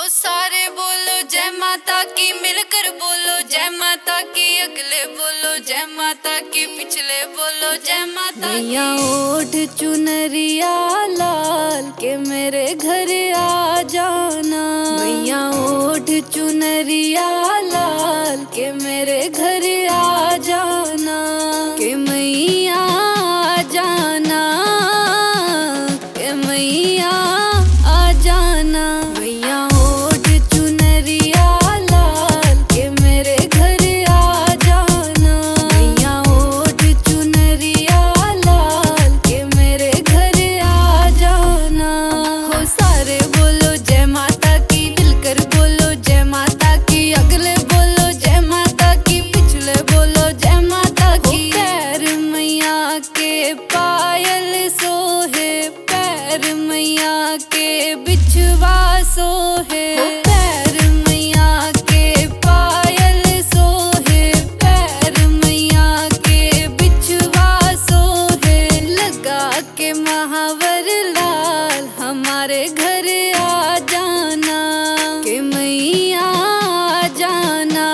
सारे बोलो जय माता की, मिलकर बोलो जय माता की। अगले बोलो जय माता की, पिछले बोलो जय माता की। मैया ओढ़ चुनरिया लाल के मेरे घर आ जाना। मैया ओढ़ चुनरिया लाल के मेरे घर आ जाना। के मैया आ जाना, के मैया आ जाना। मैया ओढ़ चुनरिया लाल के मेरे घर आ जाना। मैया ओढ़ चुनरिया लाल के मेरे घर आ जाना। हो सारे बोलो जय माता की, मिलकर बोलो जय माता की। अगले बोलो जय माता की, पिछले बोलो जय माता की। पैर मैया के पायल सोहे, पैर मैया के बिछवा सोहे। पैर मैया के पायल सोहे, पैर मैया के बिछवा सोहे। लगा के महावर लाल हमारे घर आ जाना। के मैया आ जाना,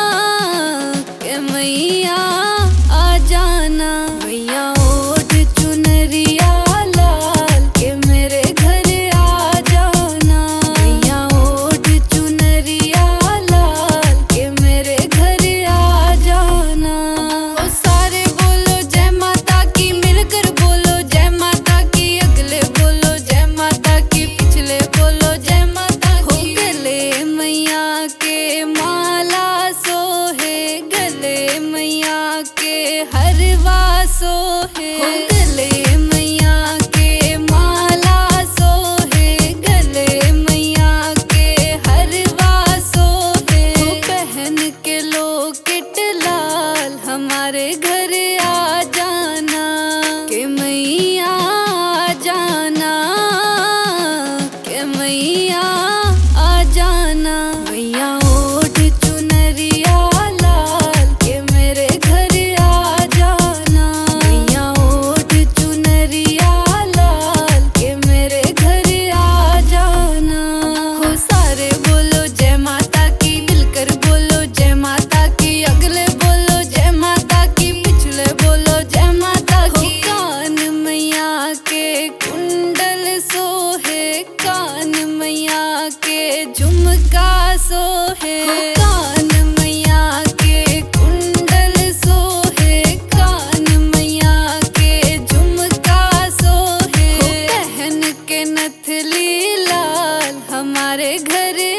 के मैया आ जाना। मैया ओढ़ चुनरिया लाल के मेरे घर आ जाना। मैया ओढ़ चुनरिया लाल के मेरे घर आ जाना। ओ सारे बोलो जय माता की, मिलकर बोलो जय माता की। अगले बोलो जय माता की, पिछले बोलो जय माता की। गले मैया के माला सोहे, गले मैया के हरवा सोहे। गले मैया के माला सोहे, गले मैया के हरवा सोहे। पहन के लोकेट लाल हमारे घर आ जाना। के मैया आ जाना, के मैया आ जाना। मैया ओढ़ चुनरिया लाल के मेरे घर आ जाना। मैया ओढ़ चुनरिया लाल के मेरे घर आ जाना। हो सारे बोलो जय माता की, मिलकर बोलो जय माता की। अगले बोलो जय माता की, पिछले बोलो जय माता की। कान मैया के कुंडल सोहे, कान मैया के झुमका सोहे। कान मैया के कुंडल सोहे, कान मैया के झुमका सोहे। पहन के नथली लाल हमारे घर